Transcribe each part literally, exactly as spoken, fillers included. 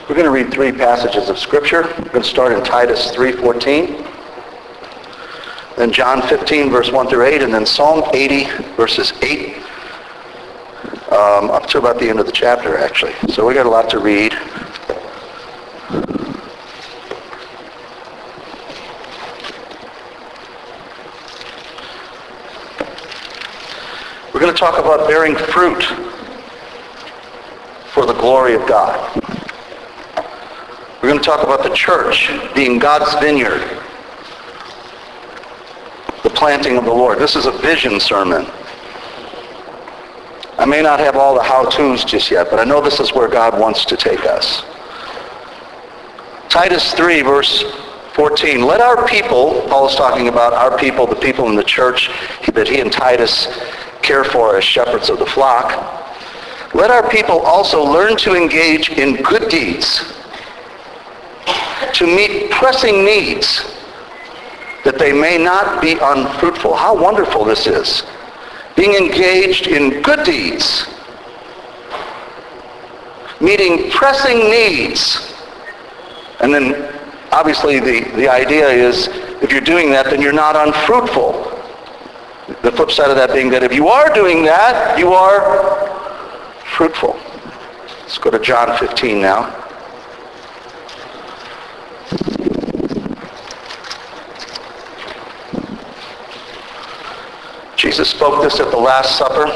We're going to read three passages of Scripture. We're going to start in Titus three fourteen, then John fifteen, verse one through eight, and then Psalm eighty, verses eight, um, up to about the end of the chapter, actually. So we got a lot to read. We're going to talk about bearing fruit for the glory of God. We're going to talk about the church being God's vineyard, the planting of the Lord. This is a vision sermon. I may not have all the how-tos just yet, but I know this is where God wants to take us. Titus three, verse fourteen. Let our people, Paul is talking about our people, the people in the church that he and Titus care for as shepherds of the flock. Let our people also learn to engage in good deeds, to meet pressing needs, that they may not be unfruitful. How wonderful this is. Being engaged in good deeds, meeting pressing needs. And then obviously the, the idea is if you're doing that, then you're not unfruitful. The flip side of that being that if you are doing that, you are fruitful. Let's go to John fifteen now. Jesus spoke this at the Last Supper.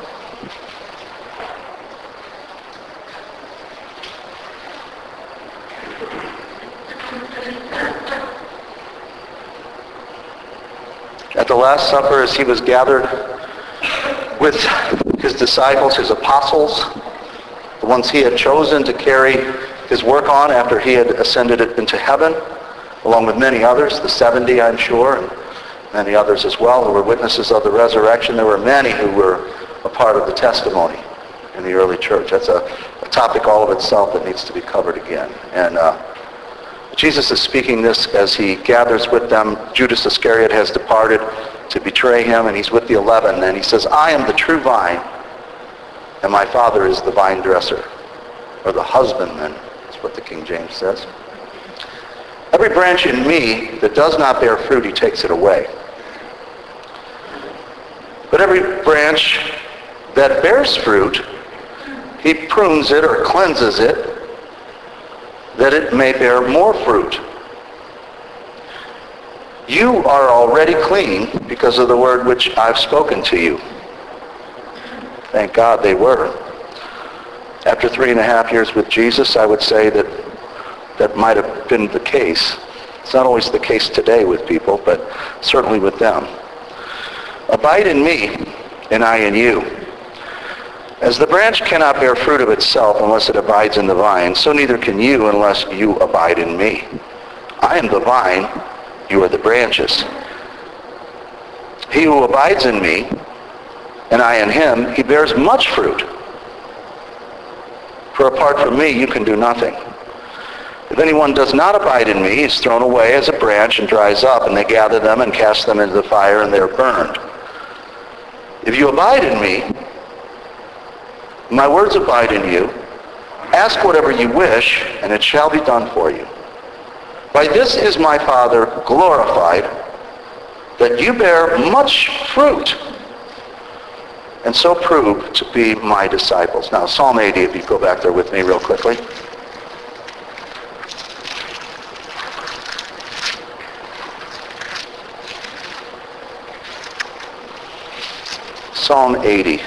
At the Last Supper, as he was gathered with his disciples, his apostles, the ones he had chosen to carry his work on after he had ascended into heaven, along with many others, the seventy, I'm sure, and many others as well who were witnesses of the resurrection. There were many who were a part of the testimony in the early church. That's a, a topic all of itself that needs to be covered again. And uh, Jesus is speaking this as he gathers with them. Judas Iscariot has departed to betray him, and he's with the eleven. And he says, I am the true vine, and my Father is the vine dresser, or the husbandman, is what the King James says. Every branch in me that does not bear fruit, he takes it away. But every branch that bears fruit, he prunes it or cleanses it, that it may bear more fruit. You are already clean because of the word which I've spoken to you. Thank God they were. After three and a half years with Jesus, I would say that that might have been the case. It's not always the case today with people, but certainly with them. Abide in me, and I in you. As the branch cannot bear fruit of itself unless it abides in the vine, so neither can you unless you abide in me. I am the vine, you are the branches. He who abides in me, and I in him, he bears much fruit. For apart from me, you can do nothing. If anyone does not abide in me, he is thrown away as a branch and dries up, and they gather them and cast them into the fire, and they are burned. If you abide in me, my words abide in you, ask whatever you wish, and it shall be done for you. By this is my Father glorified, that you bear much fruit, and so prove to be my disciples. Now, Psalm eighty, if you go back there with me real quickly. Psalm eighty.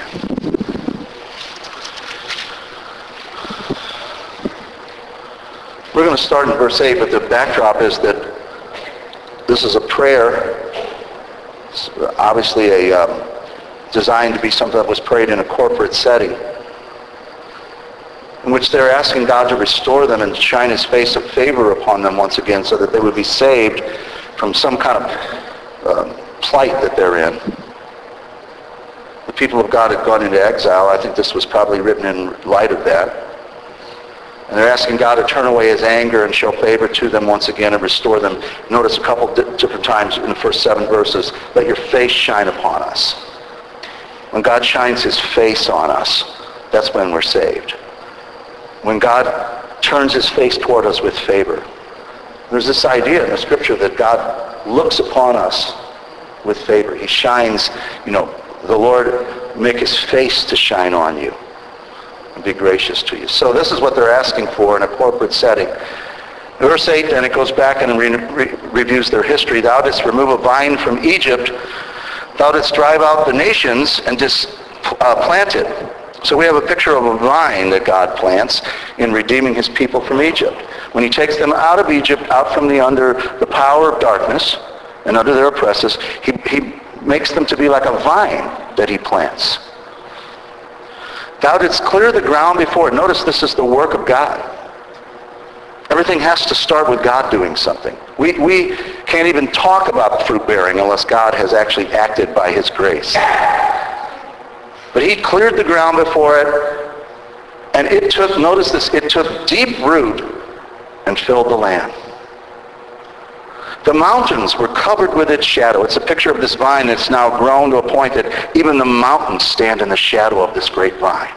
We're going to start in verse eight, but the backdrop is that this is a prayer. It's obviously a um, designed to be something that was prayed in a corporate setting, in which they're asking God to restore them and shine his face of favor upon them once again so that they would be saved from some kind of um, plight that they're in. The people of God had gone into exile. I think this was probably written in light of that. And they're asking God to turn away his anger and show favor to them once again and restore them. Notice a couple di- different times in the first seven verses, let your face shine upon us. When God shines his face on us, that's when we're saved. when God turns his face toward us with favor. There's this idea in the scripture that God looks upon us with favor. He shines, you know, the Lord make his face to shine on you and be gracious to you. So this is what they're asking for in a corporate setting. Verse eight, then it goes back and re- re- reviews their history. Thou didst remove a vine from Egypt. Thou didst drive out the nations and didst uh, plant it. So we have a picture of a vine that God plants in redeeming his people from Egypt. When he takes them out of Egypt, out from the under the power of darkness and under their oppressors, he, he makes them to be like a vine that he plants. Thou didst clear the ground before it. Notice this is the work of God. Everything has to start with God doing something. We, we can't even talk about fruit bearing unless God has actually acted by his grace. But he cleared the ground before it, and it took, notice this, it took deep root and filled the land. The mountains were covered with its shadow. It's a picture of this vine that's now grown to a point that even the mountains stand in the shadow of this great vine.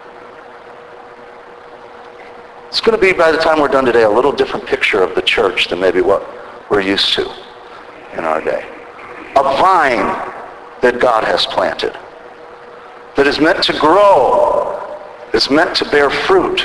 It's going to be, by the time we're done today, a little different picture of the church than maybe what we're used to in our day. A vine that God has planted, that is meant to grow, is meant to bear fruit.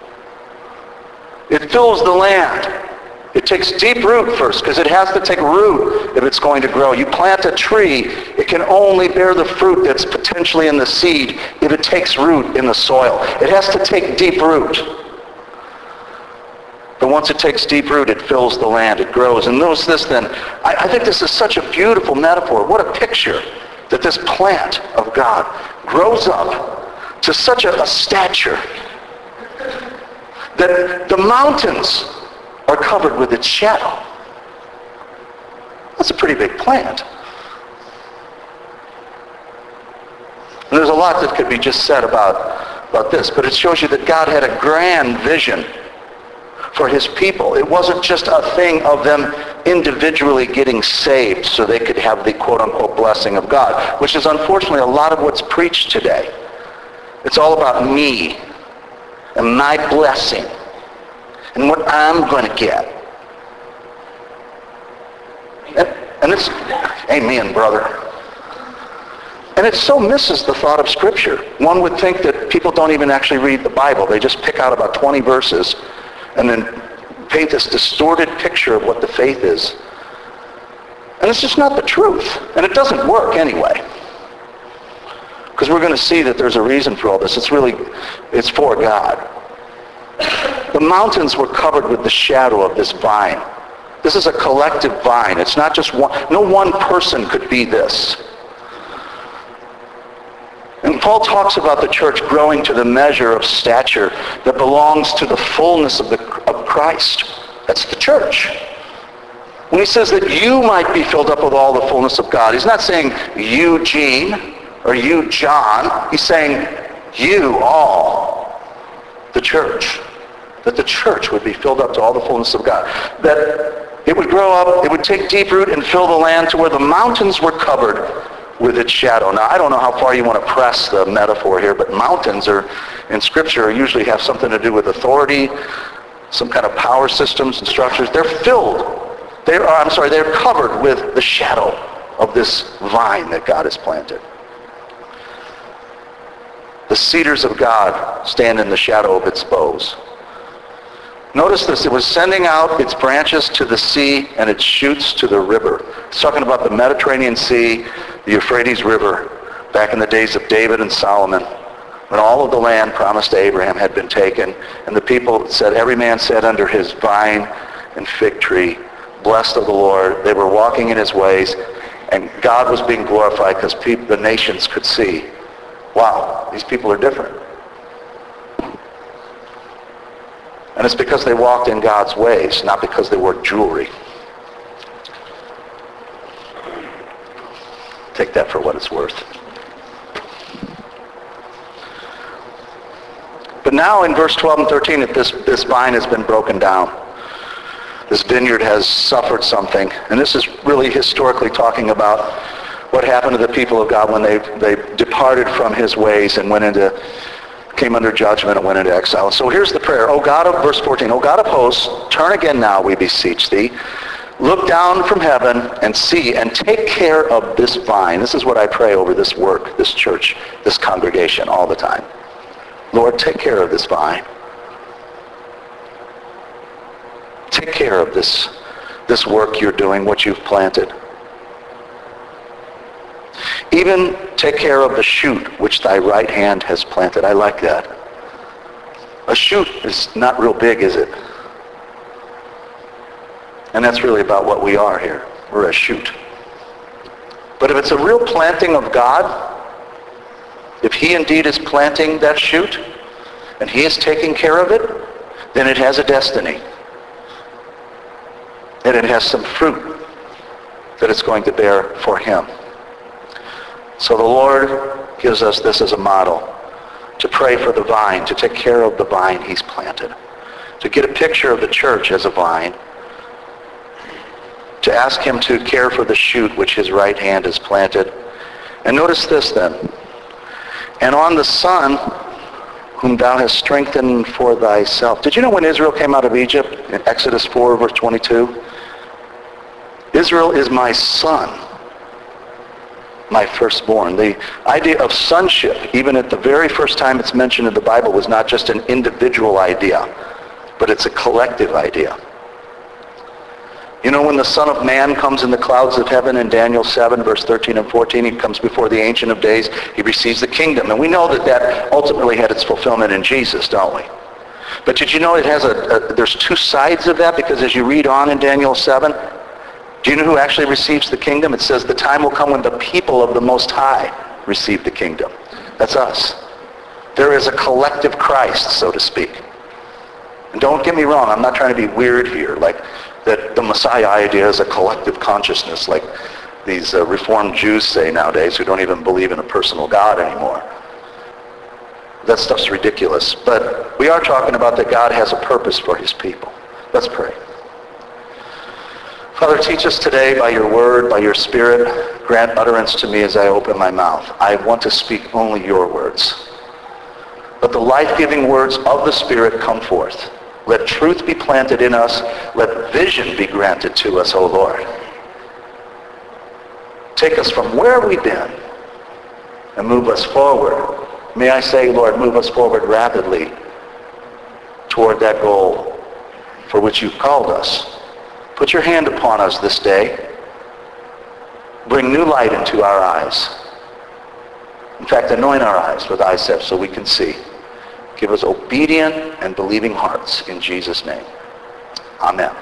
It fills the land. It takes deep root first, because it has to take root if it's going to grow. You plant a tree, it can only bear the fruit that's potentially in the seed if it takes root in the soil. It has to take deep root. But once it takes deep root, it fills the land, it grows. And notice this then, I, I think this is such a beautiful metaphor. What a picture that this plant of God grows up to such a, a stature that the mountains are covered with its shadow. That's a pretty big plant. And there's a lot that could be just said about, about this, but it shows you that God had a grand vision for his people. It wasn't just a thing of them individually getting saved so they could have the quote-unquote blessing of God, which is unfortunately a lot of what's preached today. It's all about me and my blessing and what I'm going to get. And, and it's, amen, brother. And it so misses the thought of Scripture. One would think that people don't even actually read the Bible. They just pick out about twenty verses and then paint this distorted picture of what the faith is. And it's just not the truth. And it doesn't work anyway. Because we're going to see that there's a reason for all this. It's really, it's for God. The mountains were covered with the shadow of this vine. This is a collective vine. It's not just one. No one person could be this. And Paul talks about the church growing to the measure of stature that belongs to the fullness of, the, of Christ. That's the church. When he says that you might be filled up with all the fullness of God, he's not saying you, Gene, or you, John. He's saying you all, the church. That the church would be filled up to all the fullness of God. That it would grow up, it would take deep root and fill the land to where the mountains were covered with its shadow. Now, I don't know how far you want to press the metaphor here, but mountains are, in Scripture, usually have something to do with authority, some kind of power systems and structures. They're filled. They are, I'm sorry, they're covered with the shadow of this vine that God has planted. The cedars of God stand in the shadow of its boughs. Notice this, it was sending out its branches to the sea and its shoots to the river. It's talking about the Mediterranean Sea, the Euphrates River, back in the days of David and Solomon, when all of the land promised to Abraham had been taken, and the people said, every man sat under his vine and fig tree, blessed of the Lord. They were walking in his ways, and God was being glorified because people, the nations could see, wow, these people are different. And it's because they walked in God's ways, not because they wore jewelry. Take that for what it's worth. But now in verse twelve and thirteen, if this, this vine has been broken down, this vineyard has suffered something. And this is really historically talking about what happened to the people of God when they, they departed from his ways and went into came under judgment and went into exile. So here's the prayer. O God of, verse fourteen, O God of hosts, turn again now, we beseech thee. Look down from heaven and see and take care of this vine. This is what I pray over this work, this church, this congregation all the time. Lord, take care of this vine. Take care of this, this work you're doing, what you've planted. Even take care of the shoot which thy right hand has planted. I like that. A shoot is not real big, is it? And that's really about what we are here. We're a shoot. But if it's a real planting of God, if he indeed is planting that shoot, and he is taking care of it, then it has a destiny. And it has some fruit that it's going to bear for him. So the Lord gives us this as a model, to pray for the vine, to take care of the vine he's planted, to get a picture of the church as a vine, to ask him to care for the shoot which his right hand has planted. And notice this then. And on the Son, whom thou hast strengthened for thyself. Did you know when Israel came out of Egypt, in Exodus four, verse twenty-two? Israel is my son, my firstborn. The idea of sonship, even at the very first time it's mentioned in the Bible, was not just an individual idea, but it's a collective idea. You know, when the Son of Man comes in the clouds of heaven in Daniel seven, verse thirteen and fourteen, he comes before the Ancient of Days, he receives the kingdom. And we know that that ultimately had its fulfillment in Jesus, don't we? But did you know it has a, a there's two sides of that? Because as you read on in Daniel seven, do you know who actually receives the kingdom? It says the time will come when the people of the Most High receive the kingdom. That's us. There is a collective Christ, so to speak. And don't get me wrong, I'm not trying to be weird here, like that the Messiah idea is a collective consciousness, like these uh, Reformed Jews say nowadays, who don't even believe in a personal God anymore. That stuff's ridiculous. But we are talking about that God has a purpose for his people. Let's pray. Father, teach us today by your word, by your Spirit. Grant utterance to me as I open my mouth. I want to speak only your words. Let the life-giving words of the Spirit come forth. Let truth be planted in us. Let vision be granted to us, O Lord. Take us from where we've been and move us forward. May I say, Lord, move us forward rapidly toward that goal for which you've called us. Put your hand upon us this day. Bring new light into our eyes. In fact, anoint our eyes with eye salve so we can see. Give us obedient and believing hearts in Jesus' name. Amen.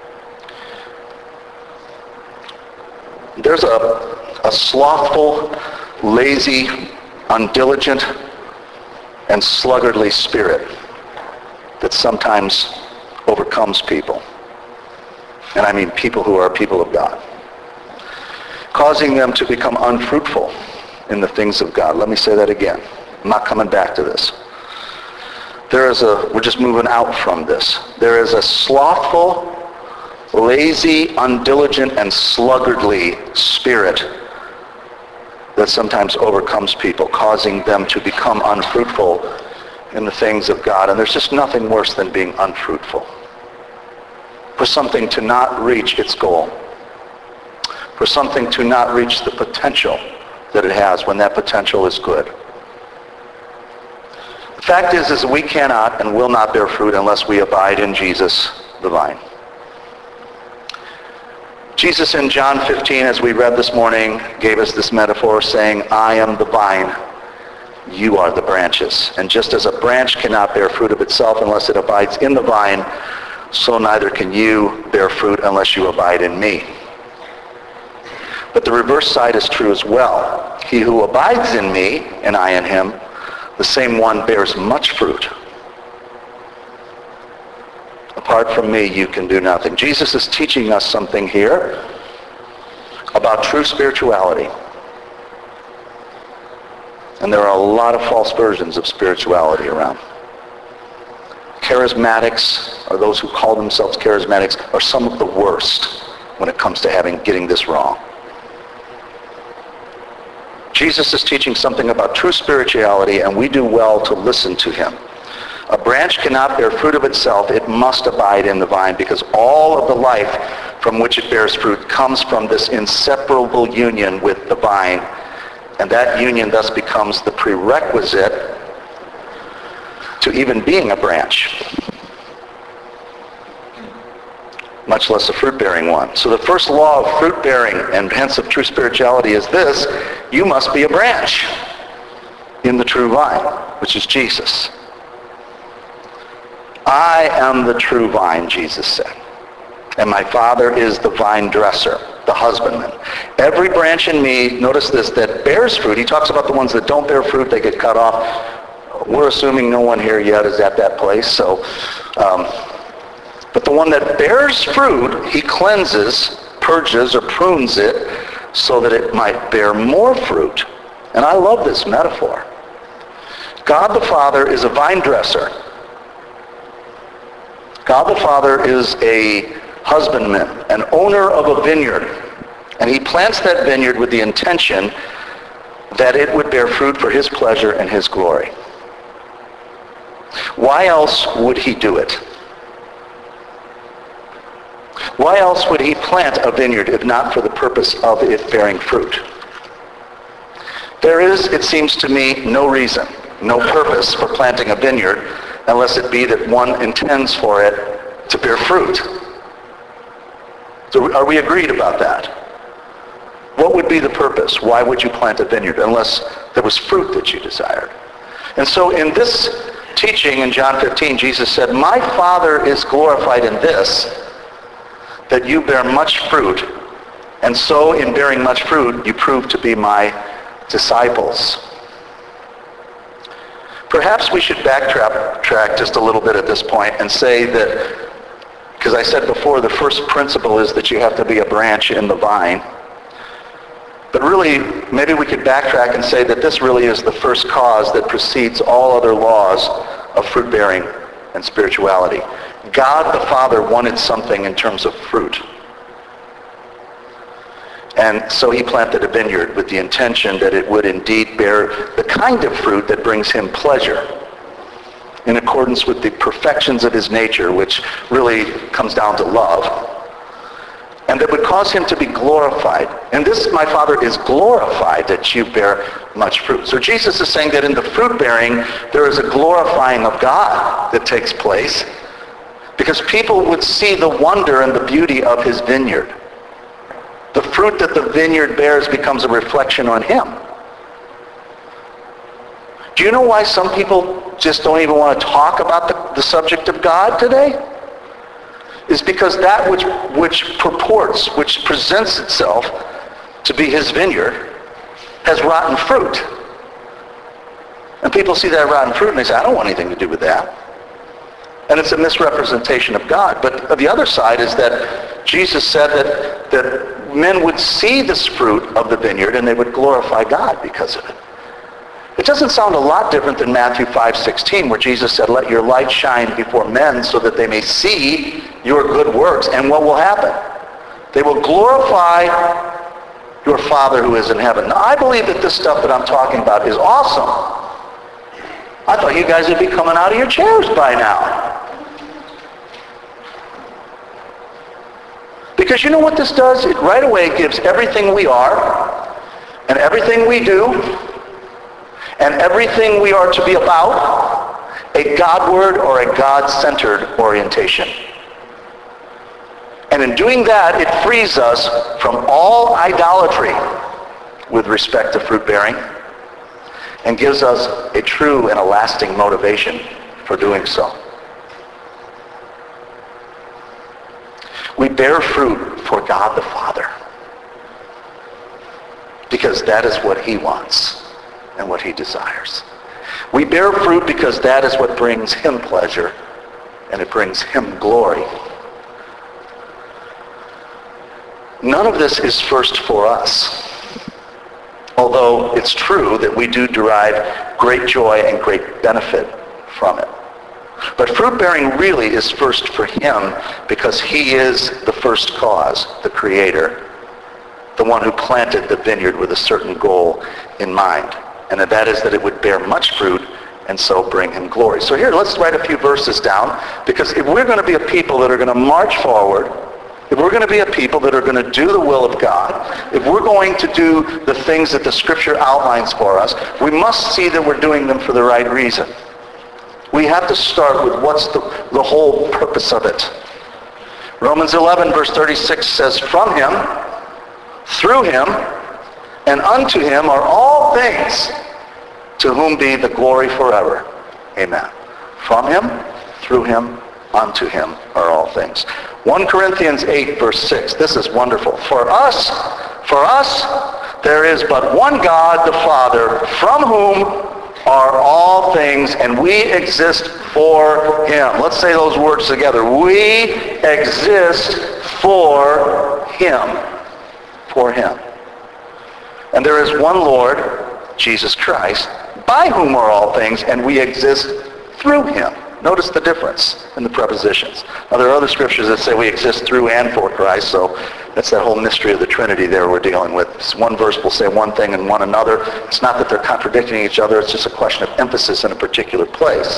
There's a, a slothful, lazy, undiligent, and sluggardly spirit that sometimes overcomes people. And I mean people who are people of God, causing them to become unfruitful in the things of God. Let me say that again. I'm not coming back to this. There is a, we're just moving out from this. There is a slothful, lazy, undiligent, and sluggardly spirit that sometimes overcomes people, causing them to become unfruitful in the things of God. And there's just nothing worse than being unfruitful. For something to not reach its goal. For something to not reach the potential that it has when that potential is good. The fact is, is we cannot and will not bear fruit unless we abide in Jesus, the vine. Jesus in John fifteen, as we read this morning, gave us this metaphor saying, I am the vine, you are the branches. And just as a branch cannot bear fruit of itself unless it abides in the vine, so neither can you bear fruit unless you abide in me. But the reverse side is true as well. He who abides in me, and I in him, the same one bears much fruit. Apart from me, you can do nothing. Jesus is teaching us something here about true spirituality. And there are a lot of false versions of spirituality around. Charismatics, or those who call themselves charismatics, are some of the worst when it comes to having getting this wrong. Jesus is teaching something about true spirituality, and we do well to listen to him. A branch cannot bear fruit of itself. It must abide in the vine, because all of the life from which it bears fruit comes from this inseparable union with the vine. And that union thus becomes the prerequisite to even being a branch, much less a fruit-bearing one. So the first law of fruit-bearing, and hence of true spirituality, is this: you must be a branch in the true vine, which is Jesus. I am the true vine, Jesus said, and my Father is the vine dresser, the husbandman. Every branch in me, notice this, that bears fruit. He talks about the ones that don't bear fruit, they get cut off. We're assuming no one here yet is at that place. So, um, but the one that bears fruit, he cleanses, purges, or prunes it so that it might bear more fruit. And I love this metaphor. God the Father is a vine dresser. God the Father is a husbandman, an owner of a vineyard. And he plants that vineyard with the intention that it would bear fruit for his pleasure and his glory. Why else would he do it? Why else would he plant a vineyard if not for the purpose of it bearing fruit? There is, it seems to me, no reason, no purpose for planting a vineyard unless it be that one intends for it to bear fruit. So are we agreed about that? What would be the purpose? Why would you plant a vineyard unless there was fruit that you desired? And so in this teaching in John fifteen, Jesus said, my Father is glorified in this, that you bear much fruit, and so in bearing much fruit, you prove to be my disciples. Perhaps we should backtrack track just a little bit at this point and say that, because I said before, the first principle is that you have to be a branch in the vine. But really, maybe we could backtrack and say that this really is the first cause that precedes all other laws of fruit-bearing and spirituality. God the Father wanted something in terms of fruit. And so he planted a vineyard with the intention that it would indeed bear the kind of fruit that brings him pleasure, in accordance with the perfections of his nature, which really comes down to love, and that would cause him to be glorified. And this, my Father, is glorified that you bear much fruit. So Jesus is saying that in the fruit-bearing, there is a glorifying of God that takes place, because people would see the wonder and the beauty of his vineyard. The fruit that the vineyard bears becomes a reflection on him. Do you know why some people just don't even want to talk about the, the subject of God today? Is because that which, which purports, which presents itself to be his vineyard, has rotten fruit. And people see that rotten fruit and they say, I don't want anything to do with that. And it's a misrepresentation of God. But the other side is that Jesus said that, that men would see this fruit of the vineyard and they would glorify God because of it. It doesn't sound a lot different than Matthew five sixteen, where Jesus said, let your light shine before men so that they may see your good works. And what will happen? They will glorify your Father who is in heaven. Now, I believe that this stuff that I'm talking about is awesome. I thought you guys would be coming out of your chairs by now. Because you know what this does? It right away gives everything we are, and everything we do, and everything we are to be about, a Godward or a God-centered orientation. And in doing that, it frees us from all idolatry with respect to fruit-bearing, and gives us a true and a lasting motivation for doing so. We bear fruit for God the Father, because that is what he wants and what he desires. We bear fruit because that is what brings him pleasure and it brings him glory. None of this is first for us, although it's true that we do derive great joy and great benefit from it. But fruit-bearing really is first for him because he is the first cause, the creator. the one who planted the vineyard with a certain goal in mind. And that is that it would bear much fruit and so bring him glory. So here, let's write a few verses down, because if we're going to be a people that are going to march forward, if we're going to be a people that are going to do the will of God, if we're going to do the things that the Scripture outlines for us, we must see that we're doing them for the right reason. We have to start with what's the, the whole purpose of it. Romans eleven verse thirty-six says, from him, through him, and unto him are all things, to whom be the glory forever. Amen. From him, through him, unto him are all things. First Corinthians eight verse six. This is wonderful. For us, for us, there is but one God, the Father, from whom are all things, and we exist for him. Let's say those words together. We exist for him. For him. And there is one Lord, Jesus Christ, by whom are all things, and we exist through him. Notice the difference in the prepositions. Now, there are other scriptures that say we exist through and for Christ, so that's that whole mystery of the Trinity there we're dealing with. One verse will say one thing and one another. It's not that they're contradicting each other. It's just a question of emphasis in a particular place.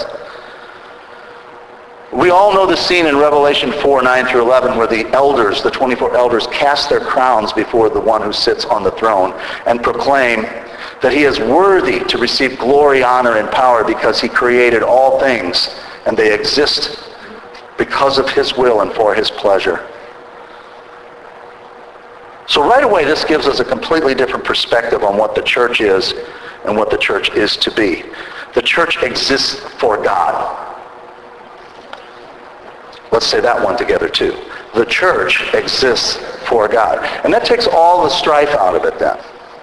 We all know the scene in Revelation four, nine through eleven, where the elders, the twenty-four elders, cast their crowns before the one who sits on the throne and proclaim that he is worthy to receive glory, honor, and power because he created all things, and they exist because of his will and for his pleasure. So right away, this gives us a completely different perspective on what the church is and what the church is to be. The church exists for God. Let's say that one together too. The church exists for God. And that takes all the strife out of it then.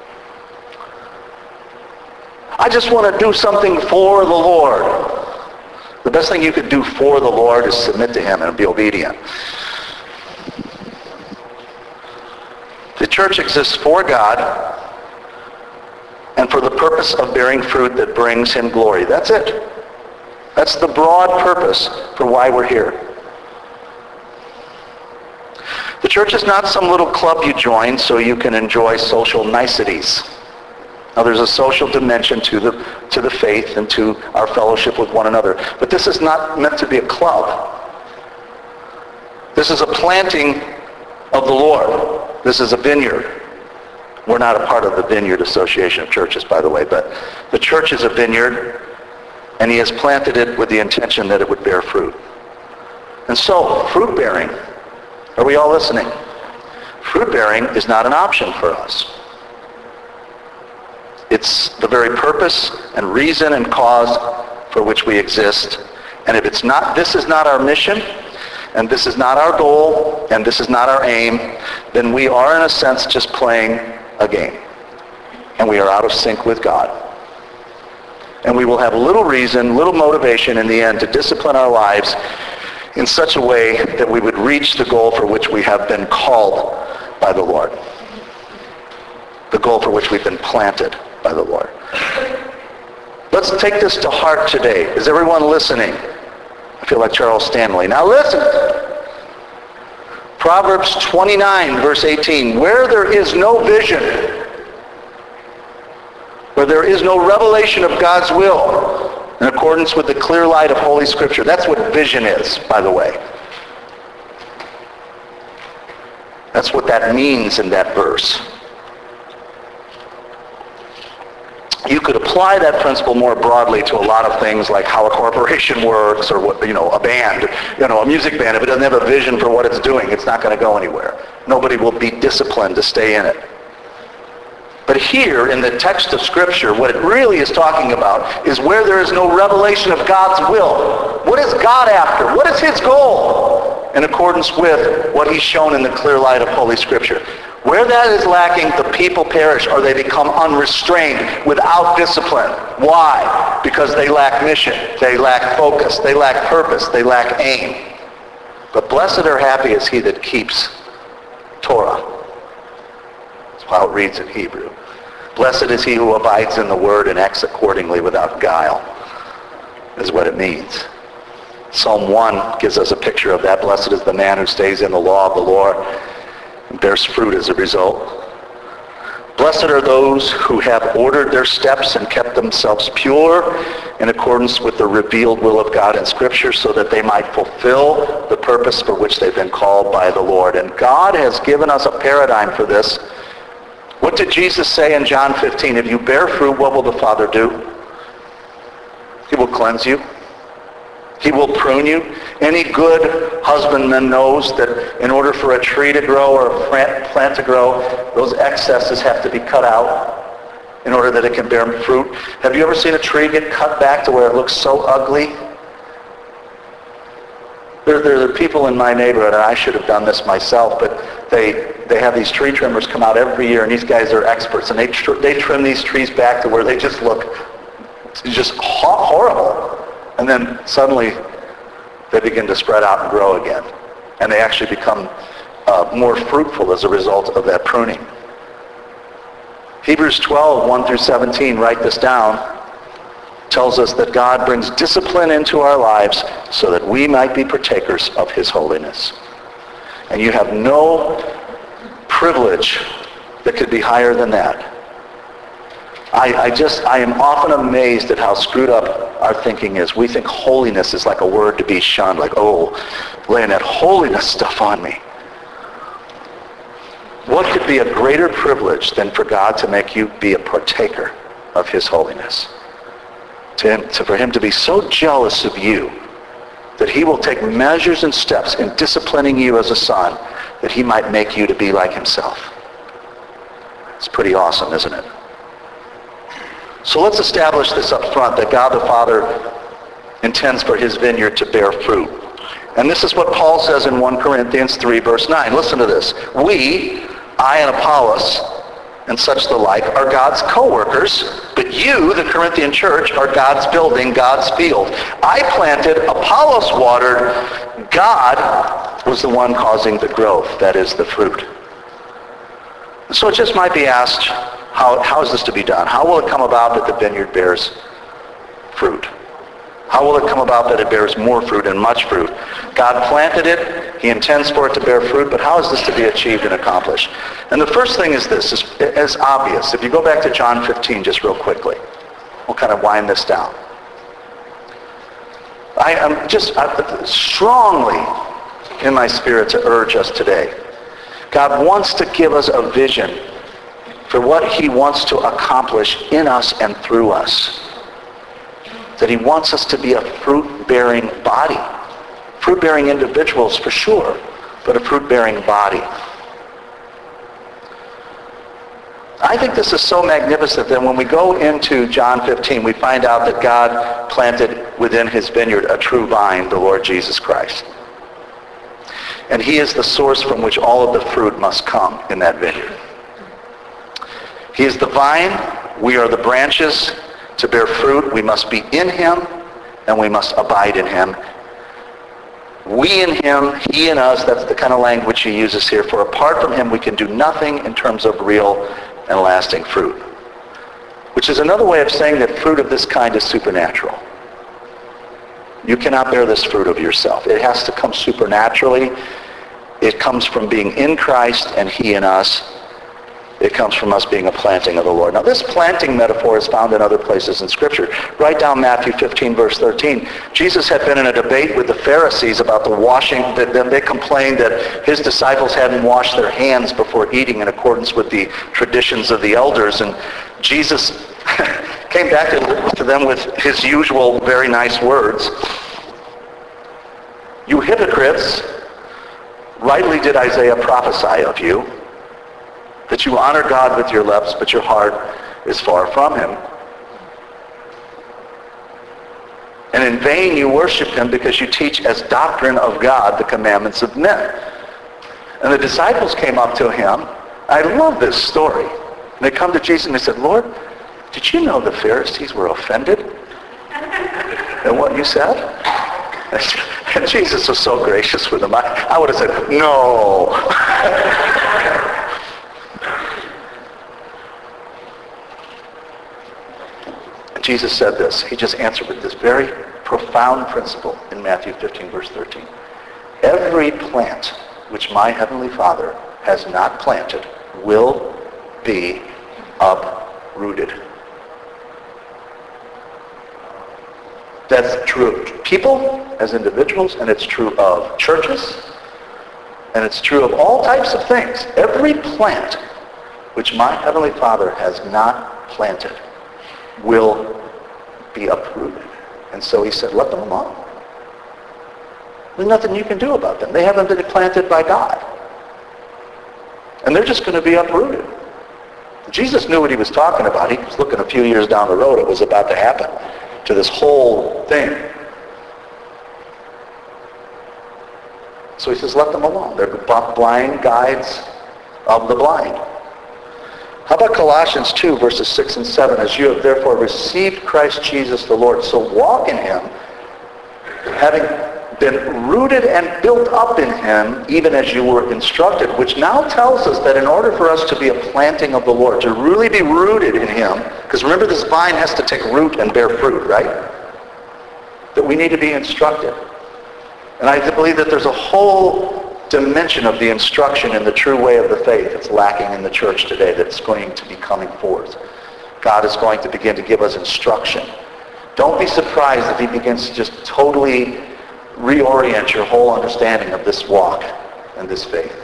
I just want to do something for the Lord. The best thing you could do for the Lord is submit to him and be obedient. The church exists for God and for the purpose of bearing fruit that brings him glory. That's it. That's the broad purpose for why we're here. The church is not some little club you join so you can enjoy social niceties. Now, there's a social dimension to the, to the faith and to our fellowship with one another. But this is not meant to be a club. This is a planting of the Lord. This is a vineyard. We're not a part of the Vineyard Association of Churches, by the way, but the church is a vineyard, and he has planted it with the intention that it would bear fruit. And so, fruit bearing, are we all listening? Fruit bearing is not an option for us. It's the very purpose and reason and cause for which we exist. And if it's not, this is not our mission, and this is not our goal, and this is not our aim, then we are in a sense just playing a game. And we are out of sync with God. And we will have little reason, little motivation in the end to discipline our lives in such a way that we would reach the goal for which we have been called by the Lord. The goal for which we've been planted by the Lord. Let's take this to heart today. Is everyone listening? I feel like Charles Stanley. Now listen. Proverbs twenty-nine, verse eighteen. Where there is no vision, where there is no revelation of God's will, in accordance with the clear light of Holy Scripture. That's what vision is, by the way. That's what that means in that verse. You could apply that principle more broadly to a lot of things like how a corporation works, or what, you know, a band, you know, a music band. If it doesn't have a vision for what it's doing, it's not going to go anywhere. Nobody will be disciplined to stay in it. But here in the text of Scripture, what it really is talking about is where there is no revelation of God's will. What is God after? What is his goal? In accordance with what he's shown in the clear light of Holy Scripture. Where that is lacking, the people perish, or they become unrestrained without discipline. Why? Because they lack mission, they lack focus, they lack purpose, they lack aim. But blessed or happy is he that keeps Torah. That's how it reads in Hebrew. Blessed is he who abides in the word and acts accordingly without guile, is what it means. Psalm one gives us a picture of that. Blessed is the man who stays in the law of the Lord and bears fruit as a result. Blessed are those who have ordered their steps and kept themselves pure in accordance with the revealed will of God in Scripture, so that they might fulfill the purpose for which they've been called by the Lord. And God has given us a paradigm for this. What did Jesus say in John fifteen? If you bear fruit, what will the Father do? He will cleanse you. He will prune you. Any good husbandman knows that in order for a tree to grow or a plant, plant to grow, those excesses have to be cut out in order that it can bear fruit. Have you ever seen a tree get cut back to where it looks so ugly? There, there are people in my neighborhood, and I should have done this myself, but they they have these tree trimmers come out every year, and these guys are experts, and they tr- they trim these trees back to where they just look just horrible. And then suddenly they begin to spread out and grow again. And they actually become uh, more fruitful as a result of that pruning. Hebrews twelve, one through seventeen, write this down, tells us that God brings discipline into our lives so that we might be partakers of his holiness. And you have no privilege that could be higher than that. I, I just, I am often amazed at how screwed up our thinking is. We think holiness is like a word to be shunned, like, oh, laying that holiness stuff on me. What could be a greater privilege than for God to make you be a partaker of his holiness? To him, to, for him to be so jealous of you that he will take measures and steps in disciplining you as a son that he might make you to be like himself. It's pretty awesome, isn't it? So let's establish this up front, that God the Father intends for his vineyard to bear fruit. And this is what Paul says in First Corinthians three, verse nine. Listen to this. We, I and Apollos, and such the like, are God's co-workers, but you, the Corinthian church, are God's building, God's field. I planted, Apollos watered, God was the one causing the growth, that is, the fruit. So it just might be asked, How, how is this to be done? How will it come about that the vineyard bears fruit? How will it come about that it bears more fruit and much fruit? God planted it. He intends for it to bear fruit, but how is this to be achieved and accomplished? And the first thing is this, is, is obvious. If you go back to John fifteen just real quickly, we'll kind of wind this down. I am just uh, strongly in my spirit to urge us today. God wants to give us a vision for what he wants to accomplish in us and through us. That he wants us to be a fruit-bearing body. Fruit-bearing individuals for sure, but a fruit-bearing body. I think this is so magnificent that when we go into John fifteen, we find out that God planted within his vineyard a true vine, the Lord Jesus Christ. And he is the source from which all of the fruit must come in that vineyard. He is the vine, we are the branches. To bear fruit, we must be in him, and we must abide in him. We in him, he in us, that's the kind of language he uses here. For apart from him, we can do nothing in terms of real and lasting fruit. Which is another way of saying that fruit of this kind is supernatural. You cannot bear this fruit of yourself. It has to come supernaturally. It comes from being in Christ and he in us. It comes from us being a planting of the Lord. Now this planting metaphor is found in other places in Scripture. Write down Matthew fifteen, verse thirteen. Jesus had been in a debate with the Pharisees about the washing. That they complained that his disciples hadn't washed their hands before eating in accordance with the traditions of the elders. And Jesus came back to them with his usual very nice words. You hypocrites, rightly did Isaiah prophesy of you, that you honor God with your lips, but your heart is far from him. And in vain you worship him because you teach as doctrine of God the commandments of men. And the disciples came up to him. I love this story. And they come to Jesus and they said, Lord, did you know the Pharisees were offended at what you said? And Jesus was so gracious with them. I, I would have said, no. Jesus said this. He just answered with this very profound principle in Matthew fifteen, verse thirteen. Every plant which my heavenly Father has not planted will be uprooted. That's true of people as individuals, and it's true of churches, and it's true of all types of things. Every plant which my Heavenly Father has not planted will be uprooted. And so he said, let them alone. There's nothing you can do about them. They haven't been planted by God. And they're just going to be uprooted. Jesus knew what he was talking about. He was looking a few years down the road. It was about to happen to this whole thing. So he says, let them alone. They're blind guides of the blind. How about Colossians two, verses six and seven? As you have therefore received Christ Jesus the Lord, so walk in him, having been rooted and built up in him, even as you were instructed, which now tells us that in order for us to be a planting of the Lord, to really be rooted in him, because remember this vine has to take root and bear fruit, right? That we need to be instructed. And I believe that there's a whole dimension of the instruction in the true way of the faith that's lacking in the church today that's going to be coming forth. God is going to begin to give us instruction. Don't be surprised if he begins to just totally reorient your whole understanding of this walk and this faith.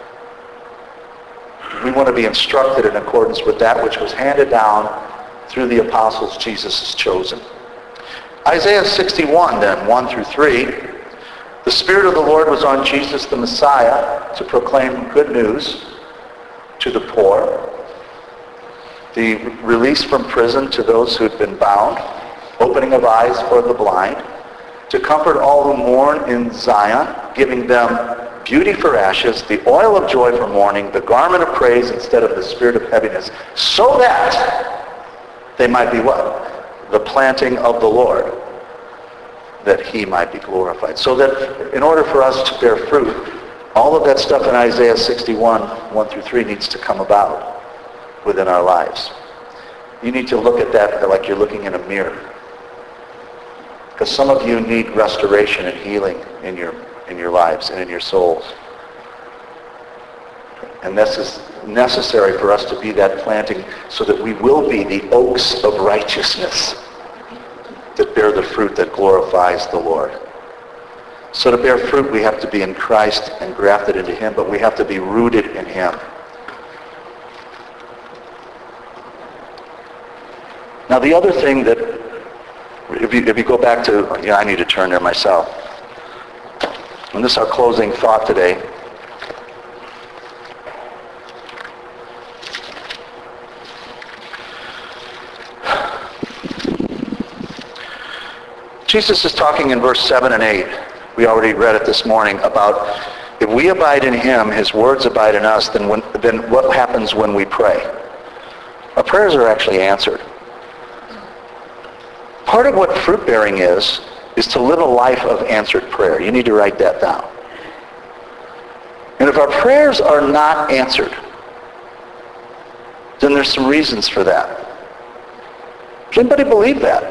We want to be instructed in accordance with that which was handed down through the apostles Jesus has chosen. Isaiah sixty-one then, one through three. The Spirit of the Lord was on Jesus the Messiah to proclaim good news to the poor, the release from prison to those who had been bound, opening of eyes for the blind, to comfort all who mourn in Zion, giving them beauty for ashes, the oil of joy for mourning, the garment of praise instead of the spirit of heaviness, so that they might be what? The planting of the Lord, that he might be glorified. So that in order for us to bear fruit, all of that stuff in Isaiah sixty-one, one through three needs to come about within our lives. You need to look at that like you're looking in a mirror. Because some of you need restoration and healing in your in your lives and in your souls. And this is necessary for us to be that planting so that we will be the oaks of righteousness that bear the fruit that glorifies the Lord. So to bear fruit, we have to be in Christ and grafted into him, but we have to be rooted in him. Now the other thing that, if you, if you go back to, yeah, I need to turn there myself. And this is our closing thought today. Jesus is talking in verse seven and eight. We already read it this morning about if we abide in him, his words abide in us, then, when, then what happens when we pray? Our prayers are actually answered. Part of what fruit bearing is, is to live a life of answered prayer. You need to write that down. And if our prayers are not answered, then there's some reasons for that. Does anybody believe that?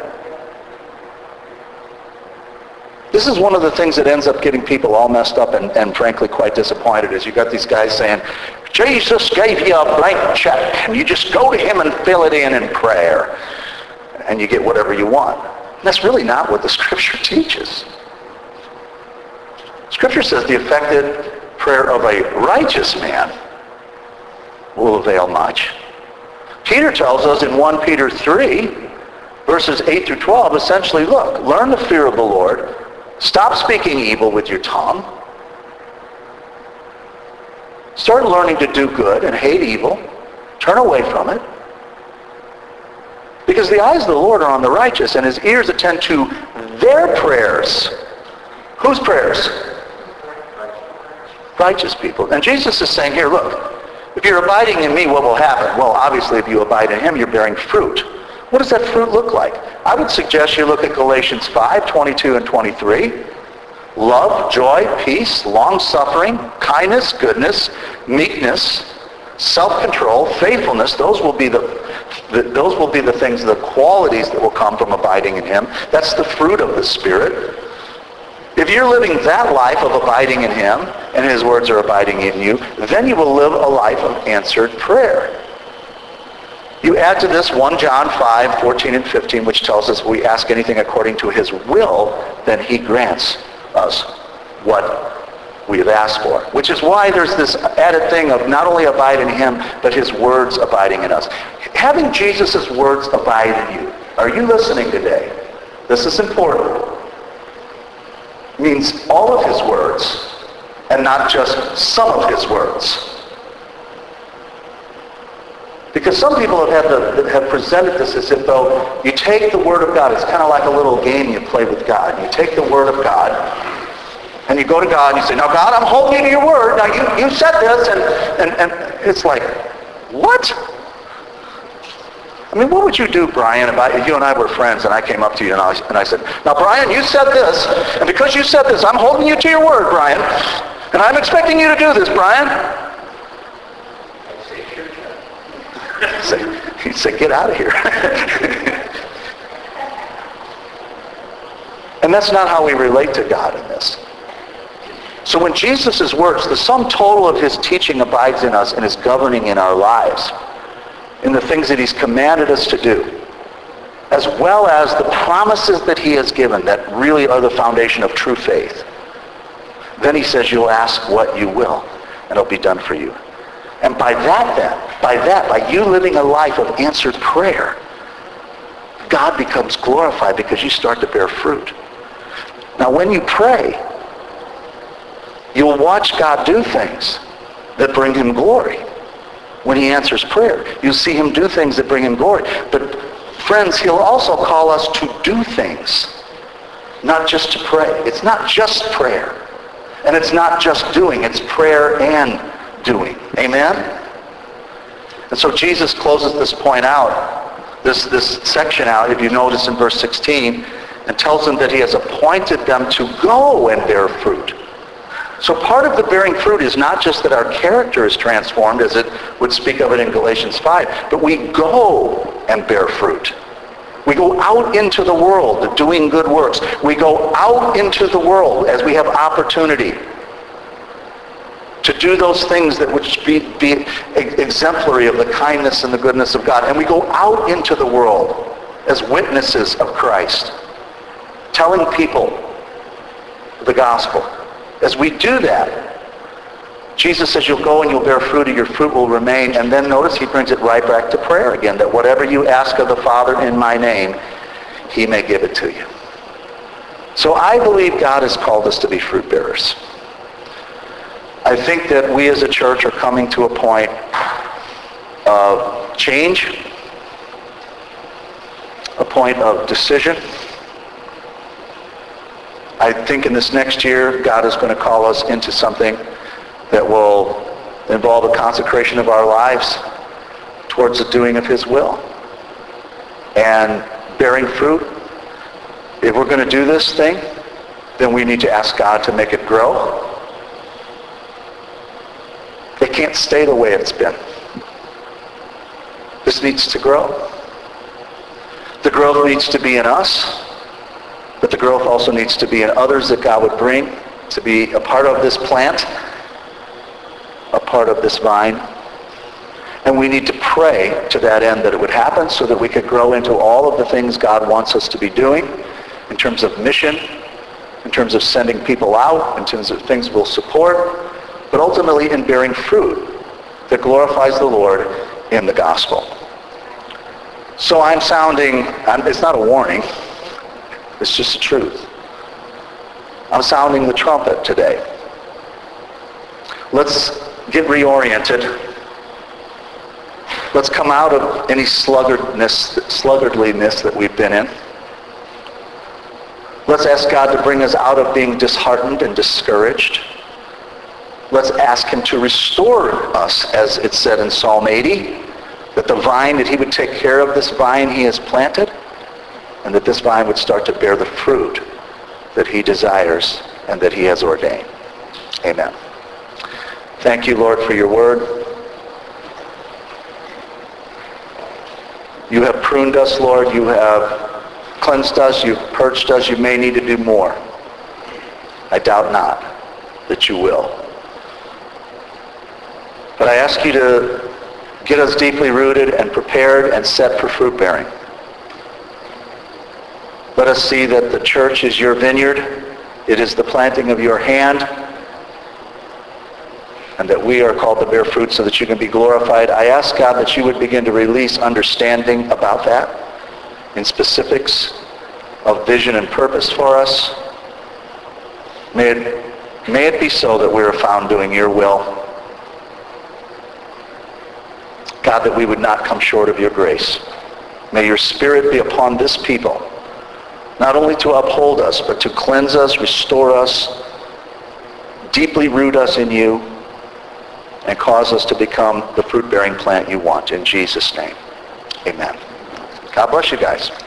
This is one of the things that ends up getting people all messed up and, and frankly quite disappointed, is you got these guys saying, Jesus gave you a blank check and you just go to him and fill it in in prayer and you get whatever you want. And that's really not what the Scripture teaches. Scripture says the effective prayer of a righteous man will avail much. Peter tells us in First Peter three, verses eight through twelve, essentially, look, learn the fear of the Lord. Stop speaking evil with your tongue. Start learning to do good and hate evil. Turn away from it. Because the eyes of the Lord are on the righteous, and his ears attend to their prayers. Whose prayers? Righteous people. And Jesus is saying here, look, if you're abiding in me, what will happen? Well, obviously, if you abide in him, you're bearing fruit. What does that fruit look like? I would suggest you look at Galatians five, twenty-two and twenty-three. Love, joy, peace, long-suffering, kindness, goodness, meekness, self-control, faithfulness. Those will be the, the those will be the things, the qualities that will come from abiding in him. That's the fruit of the Spirit. If you're living that life of abiding in him, and his words are abiding in you, then you will live a life of answered prayer. You add to this First John five, fourteen and fifteen, which tells us if we ask anything according to his will, then he grants us what we have asked for. Which is why there's this added thing of not only abide in him, but his words abiding in us. Having Jesus' words abide in you. Are you listening today? This is important. It means all of his words and not just some of his words. Because some people have had the, have presented this as if though you take the Word of God, it's kind of like a little game you play with God. You take the Word of God, and you go to God and you say, now God, I'm holding you to your Word. Now you, you said this, and, and, and it's like, what? I mean, what would you do, Brian, if, I, if you and I were friends and I came up to you and I, and I said, now Brian, you said this, and because you said this, I'm holding you to your Word, Brian, and I'm expecting you to do this, Brian. He'd say, get out of here. And that's not how we relate to God in this. So when Jesus' words, the sum total of his teaching abides in us and is governing in our lives, in the things that he's commanded us to do, as well as the promises that he has given that really are the foundation of true faith, then he says you'll ask what you will, and it'll be done for you. And by that then, by that, by you living a life of answered prayer, God becomes glorified because you start to bear fruit. Now when you pray, you'll watch God do things that bring him glory. When he answers prayer, you'll see him do things that bring him glory. But friends, he'll also call us to do things, not just to pray. It's not just prayer. And it's not just doing, it's prayer and doing. Amen? And so Jesus closes this point out, this, this section out, if you notice in verse sixteen, and tells them that he has appointed them to go and bear fruit. So part of the bearing fruit is not just that our character is transformed, as it would speak of it in Galatians five, but we go and bear fruit. We go out into the world doing good works. We go out into the world as we have opportunity to do those things that would be, be exemplary of the kindness and the goodness of God. And we go out into the world as witnesses of Christ, telling people the gospel. As we do that, Jesus says you'll go and you'll bear fruit and your fruit will remain. And then notice he brings it right back to prayer again, that whatever you ask of the Father in my name, he may give it to you. So I believe God has called us to be fruit bearers. I think that we as a church are coming to a point of change, a point of decision. I think in this next year, God is going to call us into something that will involve a consecration of our lives towards the doing of his will. And bearing fruit, if we're going to do this thing, then we need to ask God to make it grow. It can't stay the way it's been. This needs to grow. The growth needs to be in us, but the growth also needs to be in others that God would bring to be a part of this plant, a part of this vine. And we need to pray to that end that it would happen so that we could grow into all of the things God wants us to be doing in terms of mission, in terms of sending people out, in terms of things we'll support, but ultimately in bearing fruit that glorifies the Lord in the gospel. So I'm sounding, it's not a warning, it's just the truth. I'm sounding the trumpet today. Let's get reoriented. Let's come out of any sluggardness, sluggardliness that we've been in. Let's ask God to bring us out of being disheartened and discouraged. Let's ask him to restore us, as it said in Psalm eighty, that the vine, that he would take care of this vine he has planted, and that this vine would start to bear the fruit that he desires and that he has ordained. Amen. Thank you, Lord, for your word. You have pruned us, Lord. You have cleansed us. You've purged us. You may need to do more. I doubt not that you will. But I ask you to Get us deeply rooted and prepared and set for fruit bearing. Let us see that the church is your vineyard. It is the planting of your hand. And that we are called to bear fruit so that you can be glorified. I ask God that you would begin to release understanding about that in specifics of vision and purpose for us. May it, may it be so that we are found doing your will. God, that we would not come short of your grace. May your Spirit be upon this people, not only to uphold us, but to cleanse us, restore us, deeply root us in you, and cause us to become the fruit-bearing plant you want. In Jesus' name, amen. God bless you guys.